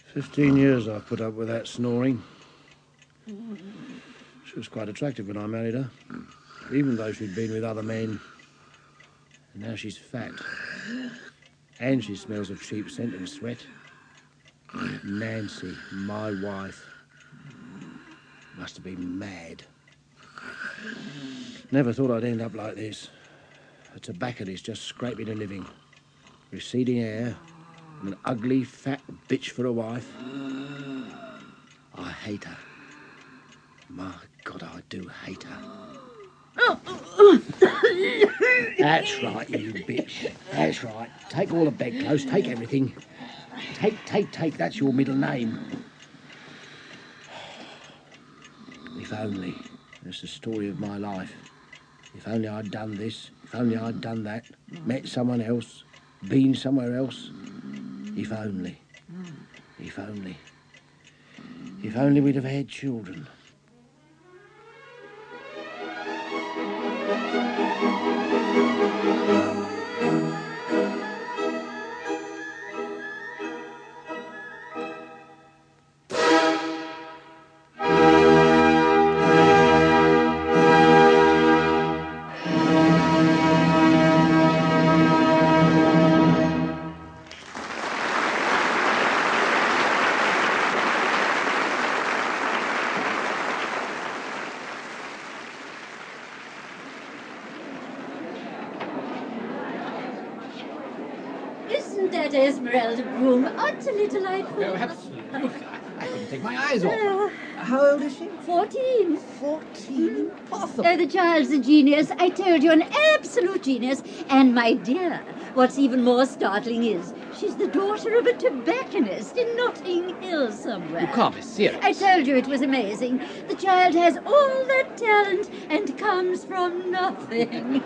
15 years I've put up with that snoring. She was quite attractive when I married her, even though she'd been with other men. And now she's fat. And she smells of cheap scent and sweat. Nancy, my wife, must have been mad. Never thought I'd end up like this. A tobacconist just scraping a living. Receding hair and an ugly, fat bitch for a wife. I hate her. My God, I do hate her. That's right, you bitch. That's right. Take all the bedclothes, take everything. Take, that's your middle name. If only. That's the story of my life. If only I'd done this, if only I'd done that, met someone else, been somewhere else. If only. If only. If only we'd have had children. Isn't that Esmeralda Broom utterly delightful? Oh, absolutely. Look, I couldn't take my eyes off her. How old is she? 14. 14? Impossible. The child's a genius. I told you, an absolute genius. And, my dear, what's even more startling is she's the daughter of a tobacconist in Notting Hill somewhere. You can't be serious. I told you it was amazing. The child has all that talent and comes from nothing.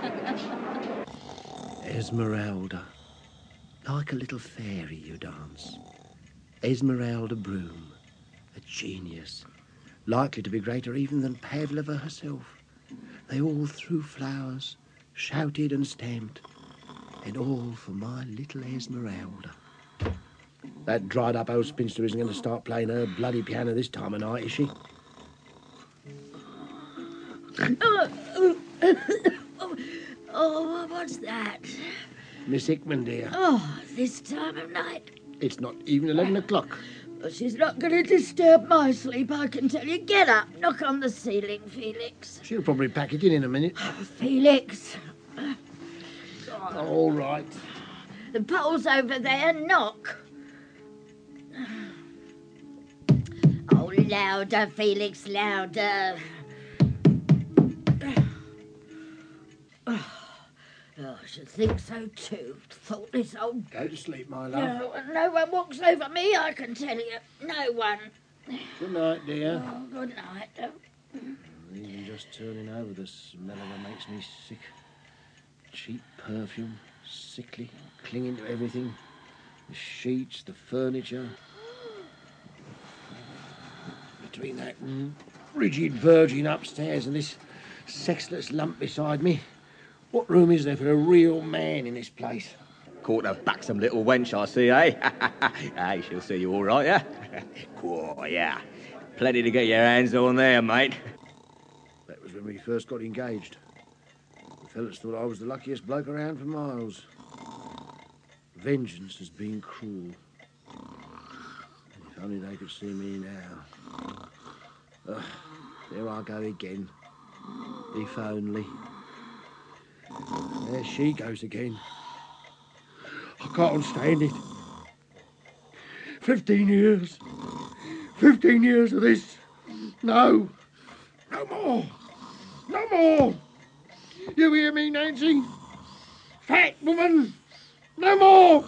Esmeralda. Like a little fairy you dance. Esmeralda Broom. A genius. Likely to be greater even than Pavlova herself. They all threw flowers, shouted and stamped. And all for my little Esmeralda. That dried-up old spinster isn't going to start playing her bloody piano this time of night, is she? Oh, what's that? Miss Hickman, dear. Oh, this time of night. It's not even 11 o'clock. Well, she's not going to disturb my sleep, I can tell you. Get up, knock on the ceiling, Felix. She'll probably pack it in a minute. Felix. All right. The pole's over there, knock. Oh, louder, Felix, louder. Oh, I should think so too. Thoughtless old... Go to sleep, my love. No one walks over me, I can tell you. No one. Good night, dear. Oh, good night. Even just turning over, the smell of her makes me sick. Cheap perfume, sickly, clinging to everything. The sheets, the furniture. Between that rigid virgin upstairs and this sexless lump beside me, what room is there for a real man in this place? Caught a buxom little wench, I see, eh? Hey, she'll see you all right, yeah? Cool, yeah. Plenty to get your hands on there, mate. That was when we first got engaged. The fellas thought I was the luckiest bloke around for miles. Vengeance has been cruel. If only they could see me now. There I go again. If only. There she goes again. I can't stand it. 15 years. 15 years of this. No. No more. No more. You hear me, Nancy? Fat woman. No more.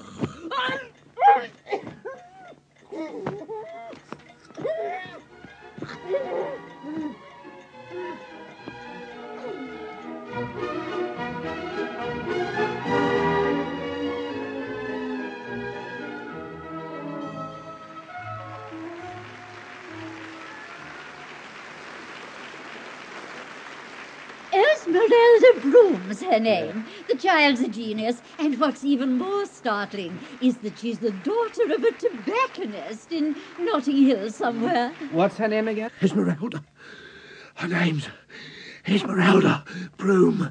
Esmeralda Broom's her name. The child's a genius, and what's even more startling is that she's the daughter of a tobacconist in Notting Hill somewhere. What's her name again? Esmeralda. Her name's Esmeralda Broom.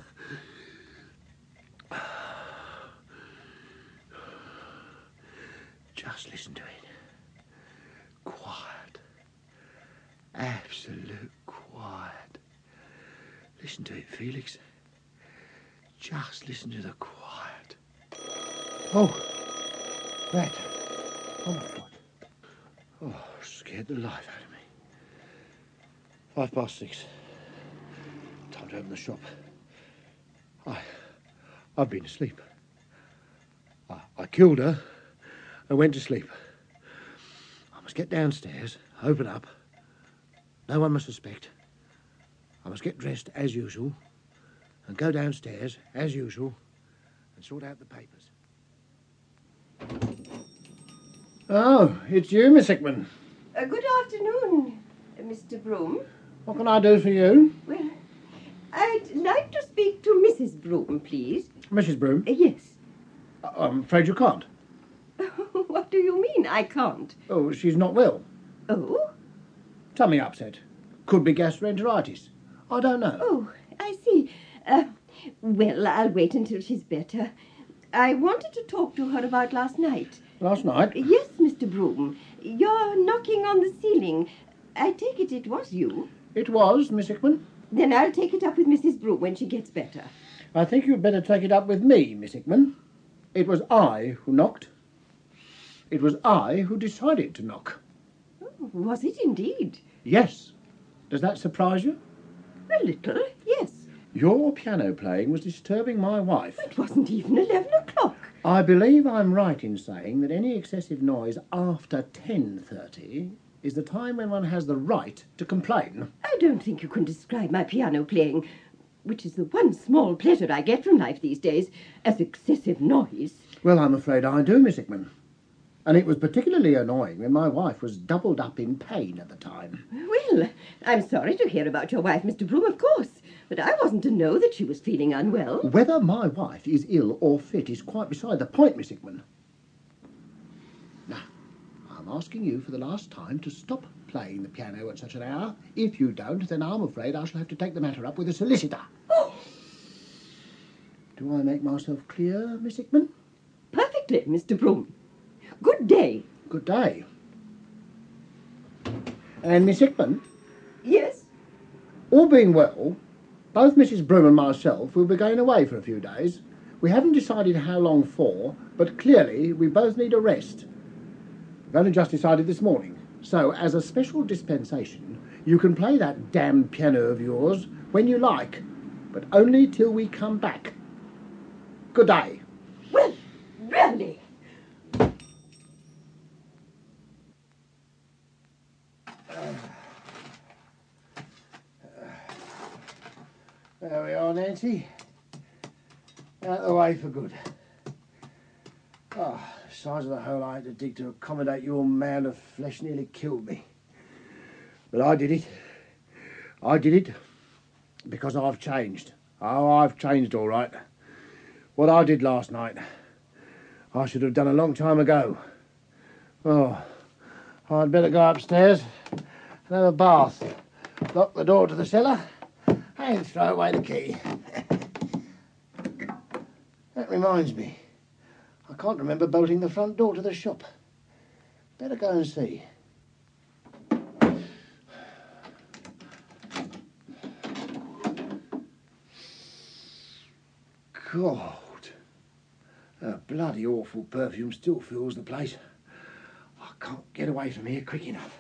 Just listen to it. Quiet. Absolute quiet. Listen to it, Felix. Just listen to the quiet. Oh, that. Oh, my God. Oh, scared the life out of me. 6:05. Time to open the shop. I've been asleep. I killed her and went to sleep. I must get downstairs, open up. No one must suspect. I must get dressed as usual and go downstairs as usual and sort out the papers. Oh, it's you, Miss Hickman. Good afternoon, Mr. Broom. What can I do for you? Well, I'd like to speak to Mrs. Broom, please. Mrs. Broom? Yes. I'm afraid you can't. What do you mean, I can't? Oh, she's not well. Oh? Tummy upset. Could be gastroenteritis. I don't know. Oh, I see. Well, I'll wait until she's better. I wanted to talk to her about last night. Last night? Yes, Mr. Broom. You're knocking on the ceiling. I take it was you. It was, Miss Hickman. Then I'll take it up with Mrs. Broom when she gets better. I think you'd better take it up with me, Miss Hickman. It was I who knocked. It was I who decided to knock. Oh, was it indeed? Yes. Does that surprise you? A little, yes. Your piano playing was disturbing my wife. It wasn't even 11 o'clock. I believe I'm right in saying that any excessive noise after 10:30 is the time when one has the right to complain. I don't think you can describe my piano playing, which is the one small pleasure I get from life these days, as excessive noise. Well, I'm afraid I do, Miss Hickman. And it was particularly annoying when my wife was doubled up in pain at the time. Well, I'm sorry to hear about your wife, Mr. Broom, of course, but I wasn't to know that she was feeling unwell. Whether my wife is ill or fit is quite beside the point, Miss Hickman. Now, I'm asking you for the last time to stop playing the piano at such an hour. If you don't, then I'm afraid I shall have to take the matter up with a solicitor. Oh! Do I make myself clear, Miss Hickman? Perfectly, Mr. Broom. Good day. Good day. And Miss Hickman, Yes? all being well, both Mrs. Broom and myself will be going away for a few days. We haven't decided how long for, but clearly we both need a rest. We've only just decided this morning. So, as a special dispensation, you can play that damned piano of yours when you like, but only till we come back. Good day. Well, really? There we are, Nancy. Out of the way for good. Oh, the size of the hole I had to dig to accommodate your mound of flesh nearly killed me. But I did it. I did it because I've changed. Oh, I've changed all right. What I did last night, I should have done a long time ago. Oh, I'd better go upstairs and have a bath, lock the door to the cellar, and throw away the key. That reminds me, I can't remember bolting the front door to the shop. Better go and see. God, that bloody awful perfume still fills the place. I can't get away from here quick enough.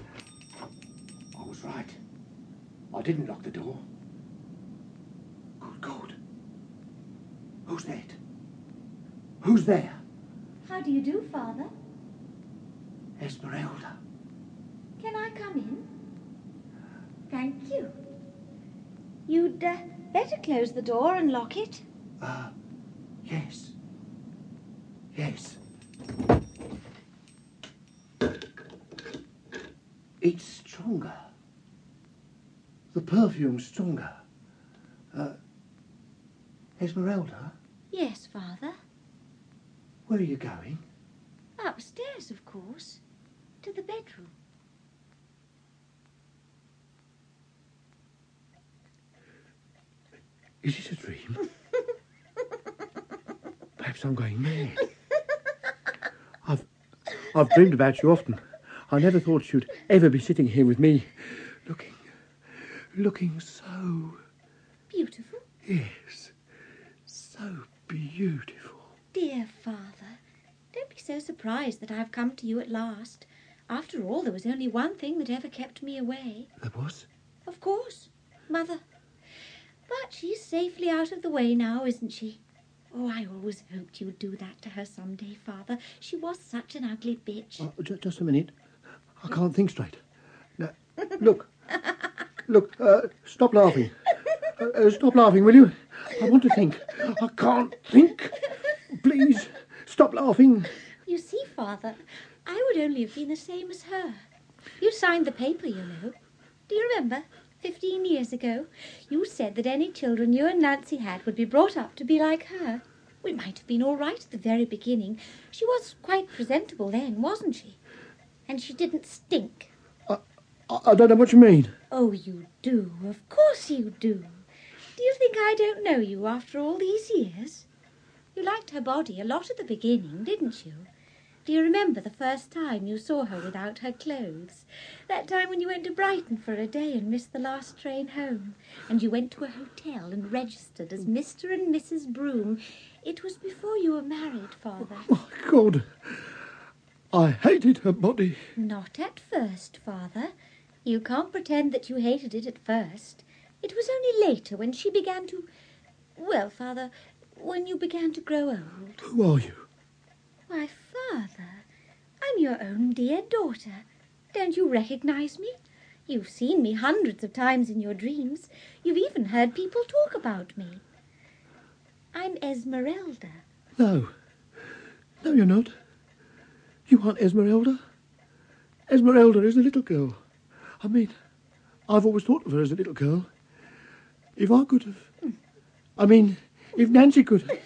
I was right. I didn't lock the door. Good God. Who's that? Who's there? How do you do, Father? Esmeralda. Can I come in? Thank you. You'd better close the door and lock it. Yes. Yes. It's stronger. The perfume's stronger. Esmeralda, Yes, Father. where are you going? Upstairs, of course. To the bedroom. Is this a dream? Perhaps I'm going mad. I've dreamed about you often. I never thought you'd ever be sitting here with me, looking so... Beautiful? Yes, so beautiful. Dear Father, don't be so surprised that I've come to you at last. After all, there was only one thing that ever kept me away. There was? Of course, Mother. But she's safely out of the way now, isn't she? Oh, I always hoped you'd do that to her some day, Father. She was such an ugly bitch. Just a minute. I can't think straight. Now, look, stop laughing. Stop laughing, will you? I want to think. I can't think. Please, stop laughing. You see, Father, I would only have been the same as her. You signed the paper, you know. Do you remember? 15 years ago, you said that any children you and Nancy had would be brought up to be like her. We might have been all right at the very beginning. She was quite presentable then, wasn't she? And she didn't stink. I don't know what you mean. Oh, you do. Of course you do. Do you think I don't know you after all these years? You liked her body a lot at the beginning, didn't you? Do you remember the first time you saw her without her clothes? That time when you went to Brighton for a day and missed the last train home, and you went to a hotel and registered as Mr. and Mrs. Broom. It was before you were married, Father. Oh, my God. I hated her body. Not at first, Father. You can't pretend that you hated it at first. It was only later when she began to... Well, Father, when you began to grow old. Who are you? Why, Father, I'm your own dear daughter. Don't you recognise me? You've seen me hundreds of times in your dreams. You've even heard people talk about me. I'm Esmeralda. No, you're not. You aren't Esmeralda. Esmeralda is a little girl. I mean, I've always thought of her as a little girl. If I could have... I mean, if Nancy could have...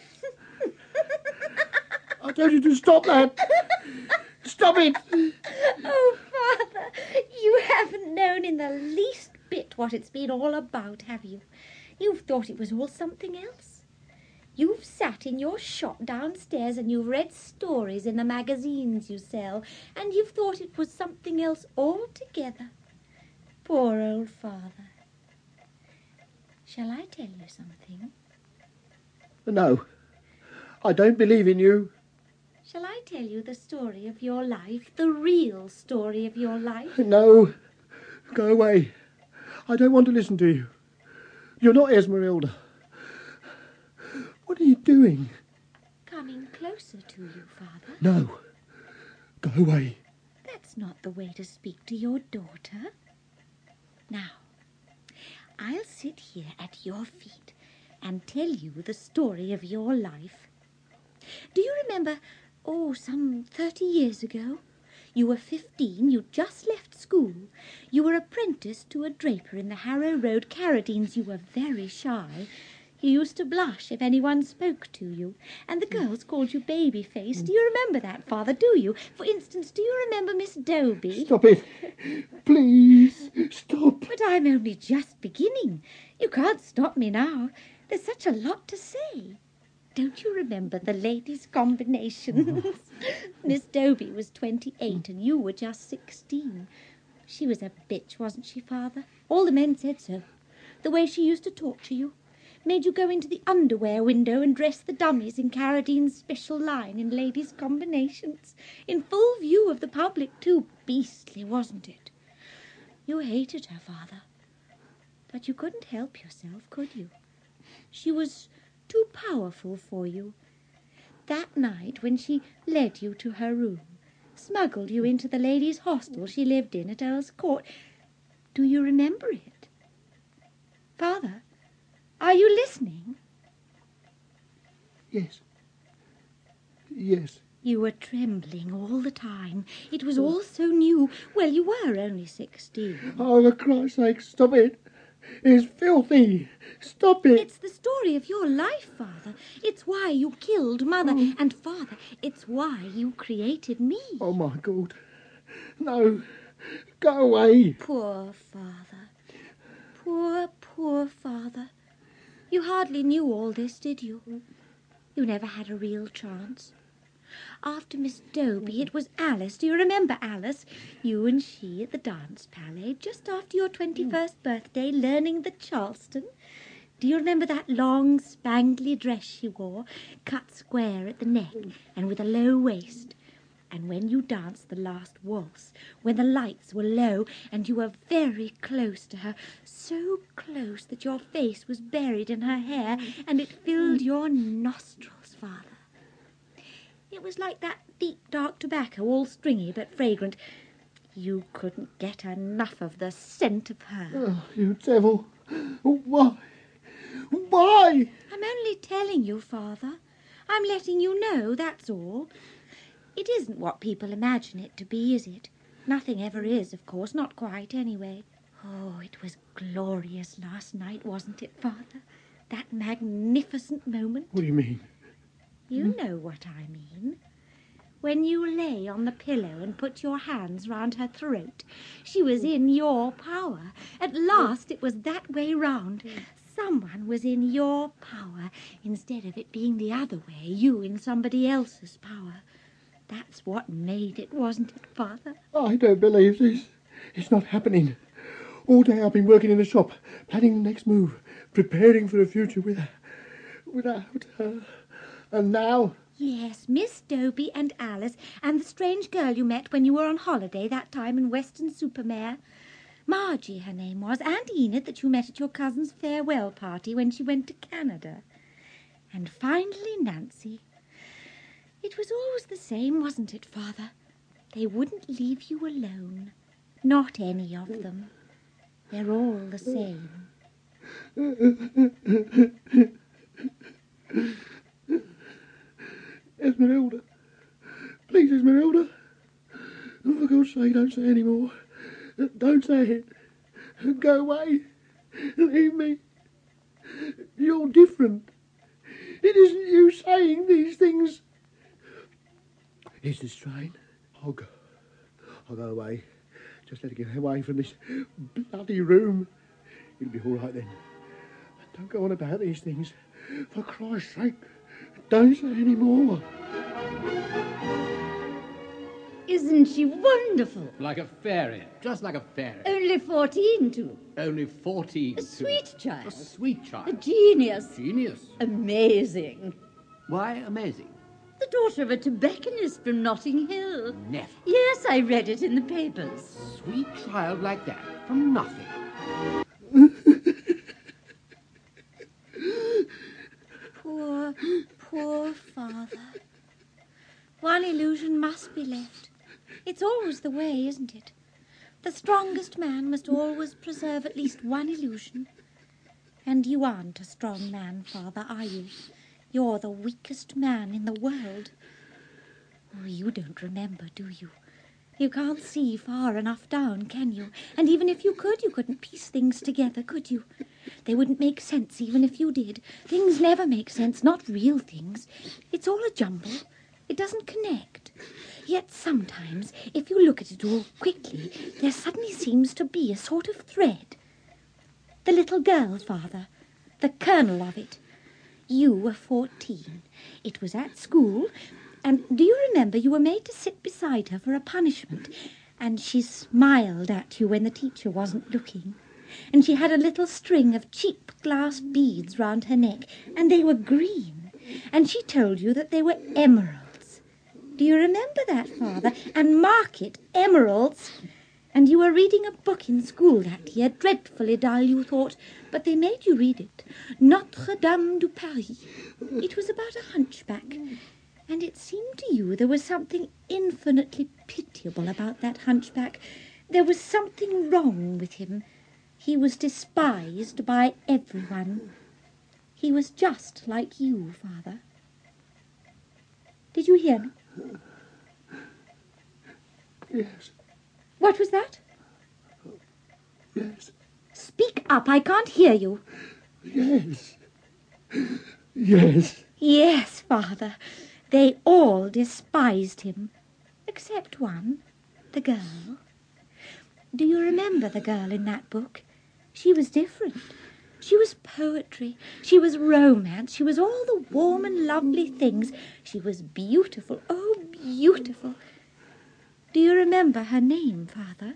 I told you to stop that. Stop it. Oh, Father, you haven't known in the least bit what it's been all about, have you? You've thought it was all something else. You've sat in your shop downstairs and you've read stories in the magazines you sell, and you've thought it was something else altogether. Poor old Father. Shall I tell you something? No, I don't believe in you. Shall I tell you the story of your life, the real story of your life? No, go away. I don't want to listen to you. You're not Esmeralda. What are you doing? Coming closer to you, Father. No, go away. That's not the way to speak to your daughter. Now, I'll sit here at your feet and tell you the story of your life. Do you remember, some 30 years ago? You were 15, you'd just left school. You were apprenticed to a draper in the Harrow Road, Carradines. You were very shy. You used to blush if anyone spoke to you, and the girls called you baby-face. Do you remember that, Father, do you? For instance, do you remember Miss Doby? Stop it. Please, stop. But I'm only just beginning. You can't stop me now. There's such a lot to say. Don't you remember the ladies' combinations? Miss Doby was 28 and you were just 16. She was a bitch, wasn't she, Father? All the men said so. The way she used to talk to you. Made you go into the underwear window and dress the dummies in Carradine's special line in ladies' combinations. In full view of the public, too. Beastly, wasn't it? You hated her, Father. But you couldn't help yourself, could you? She was too powerful for you. That night when she led you to her room, smuggled you into the ladies' hostel she lived in at Earl's Court. Do you remember it? Father, are you listening? Yes. Yes. You were trembling all the time. It was all so new. Well, you were only 16. Oh, for Christ's sake, stop it. It's filthy. Stop it. It's the story of your life, Father. It's why you killed Mother. And, Father, it's why you created me. Oh, my God. No. Go away. Poor Father. Poor Father. You hardly knew all this, did you? You never had a real chance. After Miss Dobie, it was Alice. Do you remember Alice? You and she at the dance ballet just after your 21st birthday, learning the Charleston. Do you remember that long, spangly dress she wore, cut square at the neck and with a low waist? And when you danced the last waltz, when the lights were low and you were very close to her, so close that your face was buried in her hair and it filled your nostrils, Father. It was like that deep, dark tobacco, all stringy but fragrant. You couldn't get enough of the scent of her. Oh, you devil. Why? Why? I'm only telling you, Father. I'm letting you know, that's all. It isn't what people imagine it to be, is it? Nothing ever is, of course, not quite, anyway. Oh, it was glorious last night, wasn't it, Father? That magnificent moment. What do you mean? You know what I mean. When you lay on the pillow and put your hands round her throat, she was in your power. At last it was that way round. Someone was in your power instead of it being the other way, you in somebody else's power. That's what made it, wasn't it, Father? I don't believe this. It's not happening. All day I've been working in the shop, planning the next move, preparing for the future without her. And now... Yes, Miss Dobie and Alice and the strange girl you met when you were on holiday that time in Weston-super-Mare. Margie, her name was, and Enid that you met at your cousin's farewell party when she went to Canada. And finally Nancy. It was always the same, wasn't it, Father? They wouldn't leave you alone. Not any of them. They're all the same. Esmeralda. Please, Esmeralda. Oh, for God's sake, don't say any more. Don't say it. Go away. Leave me. You're different. It isn't you saying these things. Is the strain? I'll go away. Just let it get away from this bloody room. It'll be all right then. Don't go on about these things. For Christ's sake, don't say any more. Isn't she wonderful? Like a fairy, just like a fairy. Only 14, too. Only 14. A sweet A child. sweet child. A genius. Genius. Amazing. Why amazing? The daughter of a tobacconist from Notting Hill. Never. Yes, I read it in the papers. Sweet child like that, from nothing. Poor Father. One illusion must be left. It's always the way, isn't it? The strongest man must always preserve at least one illusion. And you aren't a strong man, Father, are you? You're the weakest man in the world. Oh, you don't remember, do you? You can't see far enough down, can you? And even if you could, you couldn't piece things together, could you? They wouldn't make sense even if you did. Things never make sense, not real things. It's all a jumble. It doesn't connect. Yet sometimes, if you look at it all quickly, there suddenly seems to be a sort of thread. The little girl, Father, the kernel of it. You were 14. It was at school, and do you remember you were made to sit beside her for a punishment, and she smiled at you when the teacher wasn't looking, and she had a little string of cheap glass beads round her neck, and they were green, and she told you that they were emeralds. Do you remember that, Father? And mark it, emeralds. And you were reading a book in school that year, dreadfully dull, you thought, but they made you read it. Notre-Dame de Paris. It was about a hunchback, and it seemed to you there was something infinitely pitiable about that hunchback. There was something wrong with him. He was despised by everyone. He was just like you, Father. Did you hear me? Yes. What was that? Yes. speak up. I can't hear you. Yes. Yes. Yes, Father. They all despised him. Except one, the girl. Do you remember the girl in that book? She was different. She was poetry. She was romance. She was all the warm and lovely things. She was beautiful. Oh, beautiful. Do you remember her name, Father?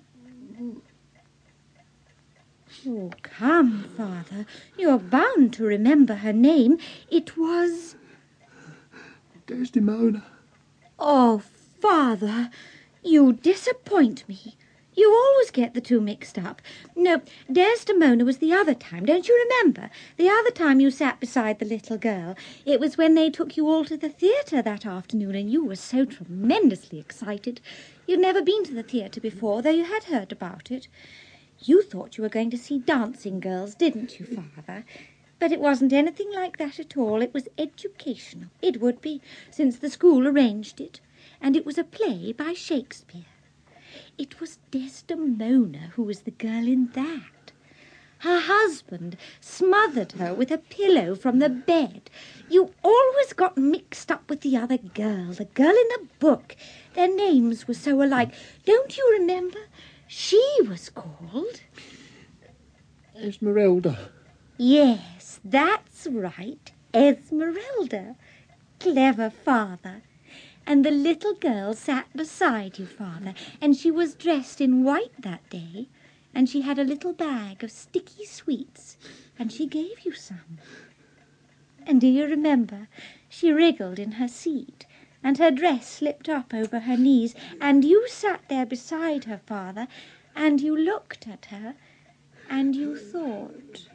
Oh, come, Father. You're bound to remember her name. It was... Desdemona. Oh, Father, you disappoint me. You always get the two mixed up. No, Desdemona was the other time, don't you remember? The other time you sat beside the little girl. It was when they took you all to the theatre that afternoon, and you were so tremendously excited. You'd never been to the theatre before, though you had heard about it. You thought you were going to see dancing girls, didn't you, Father? But it wasn't anything like that at all. It was educational. It would be, since the school arranged it. And it was a play by Shakespeare. It was Desdemona who was the girl in that. Her husband smothered her with a pillow from the bed. You always got mixed up with the other girl, the girl in the book. Their names were so alike. Don't you remember? She was called... Esmeralda. Yes, that's right, Esmeralda. Clever, Father. And the little girl sat beside you, Father, and she was dressed in white that day, and she had a little bag of sticky sweets, and she gave you some. And do you remember, she wriggled in her seat, and her dress slipped up over her knees, and you sat there beside her, Father, and you looked at her, and you thought...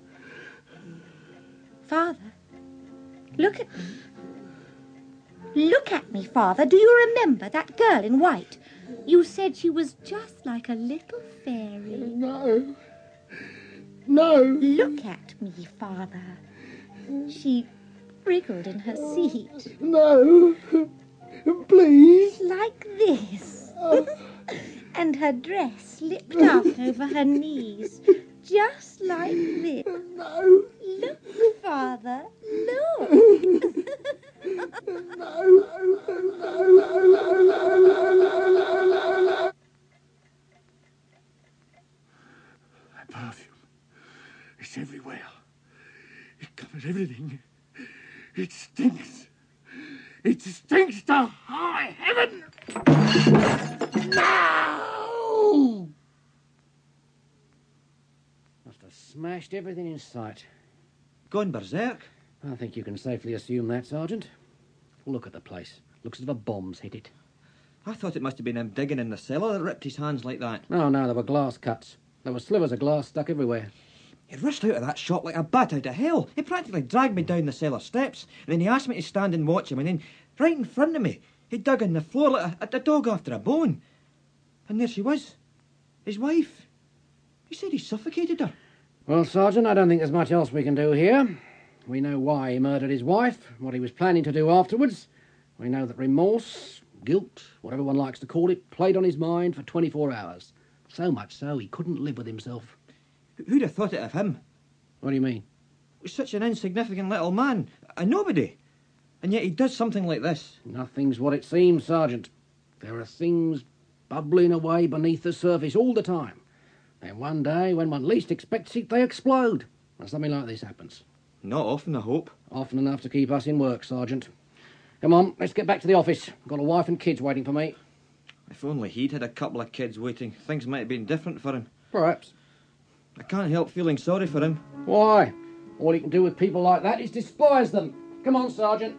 Father, look at me. Look at me, Father. Do you remember that girl in white? You said she was just like a little fairy. No. No. Look at me, Father. She wriggled in her seat. No. Please. Like this. And her dress slipped up over her knees. Just like this. No. Look, Father. Look. That perfume. It's everywhere. It covers everything. It stinks. It stinks to high heaven. No! Must have smashed everything in sight. Gone berserk. I think you can safely assume that, Sergeant. Look at the place. Looks as if a bomb's hit it. I thought it must have been him digging in the cellar that ripped his hands like that. Oh, no, there were glass cuts. There were slivers of glass stuck everywhere. He rushed out of that shop like a bat out of hell. He practically dragged me down the cellar steps, and then he asked me to stand and watch him, and then, right in front of me, he dug in the floor like a dog after a bone. And there she was, his wife. He said he suffocated her. Well, Sergeant, I don't think there's much else we can do here. We know why he murdered his wife, what he was planning to do afterwards. We know that remorse, guilt, whatever one likes to call it, played on his mind for 24 hours. So much so he couldn't live with himself. Who'd have thought it of him? What do you mean? He's such an insignificant little man, a nobody. And yet he does something like this. Nothing's what it seems, Sergeant. There are things bubbling away beneath the surface all the time. And one day, when one least expects it, they explode. And something like this happens. Not often, I hope. Often enough to keep us in work, Sergeant. Come on, let's get back to the office. Got a wife and kids waiting for me. If only he'd had a couple of kids waiting, things might have been different for him. Perhaps. I can't help feeling sorry for him. Why? All you can do with people like that is despise them. Come on, Sergeant.